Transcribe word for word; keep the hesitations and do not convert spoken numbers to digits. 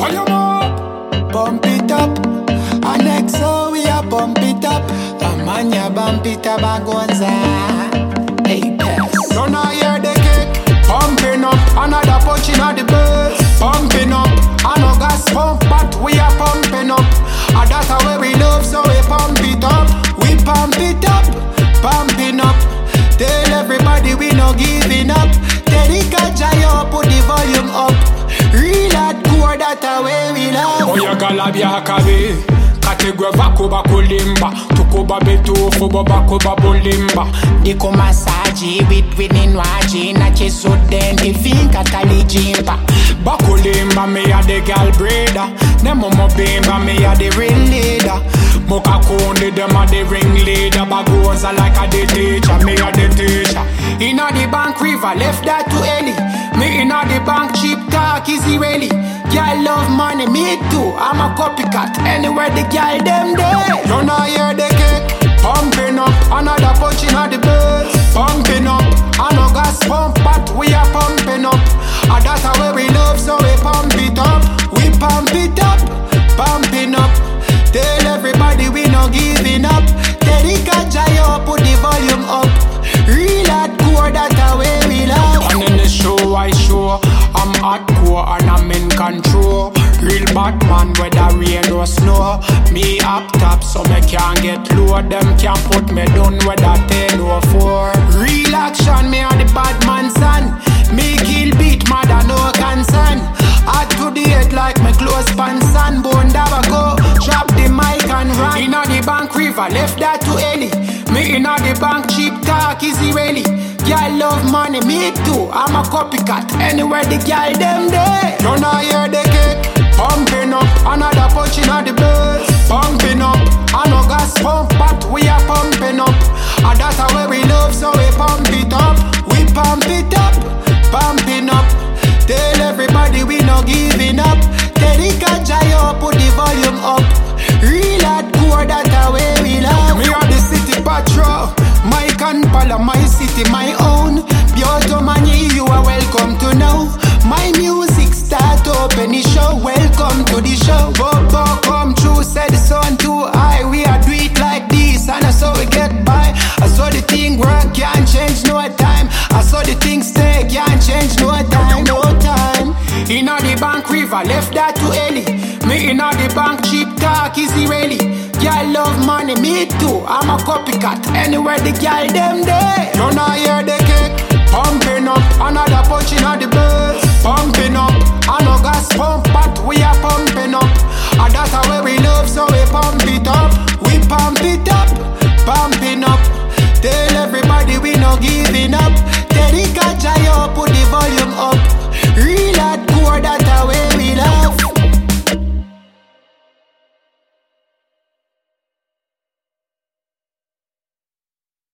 Fire up, Pump it up. And next so we a pump it up. A man ya bump it up a gonza. Hey, pass. don't I hear the kick? Pumping up, another punch in the bass. Pumping up, I no gas pump, but we are pumping up. And that's how we love, so we pump it up. We pump it up, pumping up. Tell everybody we no giving up. Terika Jayo, put the volume up. Real hardcore, that's how we love. Oya galabia kabe, kategwe vako bako limba. Tuko babe tofu bako babo limba. Diko masaji between inwaji. Na cheso den di finka tali jimba. Bako limba, me a the gal breeder. Nemo mo bimba, me a the ring leader. Moka konde, them a the ring leader. Bagoza like a the teacher, me a the teacher. Inna the bank river, left that to Ellie. Me inna the bank cheap talk easy really. Girl love money, me too, I'm a copycat. Anywhere the girl them there. Don't I hear the kick? Pumping up, another punch inna the bass. Pumping up, I no gas pump, but we are pumping up. And that's how we love, so we pump it up. We pump it up, pumping up. Tell everybody we no giving up. Terika Jayo, put the volume up. Real hardcore, that's how we love. And in the show I show I'm hardcore and I'm in control. Real Batman, whether rain or snow. Me up top so me can't get low. Them can't put me down whether ten or four. Real action, me are the bad man son. Me kill beat, mother no concern. Hard to the head like me close pants and bone daba go. Drop the mic and run. Inna the bank river, left that to Ellie. Me inna the bank cheap talk easy really. Girl love money, me too, I'm a copycat. Anywhere the girl them there. Don't I hear the kick? Pumping up, another punch inna the bass. Pumping up, I no gas pump, but we are pumping up. And that's how we love, so we pump it up. We pump it up, pumping up. Tell everybody we no giving up. Terika Jayo, put the volume up. Real hardcore, that's how we love. Me are the city patrol. Mike and Pala, my city, my own. Bioto Mani, you are welcome to know. My music start open the show. Welcome to the show. Bobo come true, said the sun too high. We are do it like this, and I saw we get by. I saw the thing work, can't change no time. I saw the thing stay, can't change no time, no time. Inna the bank river, left that to Ellie. Me inna the bank cheap talk easy really. Girl love money, me too, I'm a copycat. Anywhere the girl them there. Don't I hear the kick? Pumping up, another punch inna the bass. Pumping up, I no gas pump,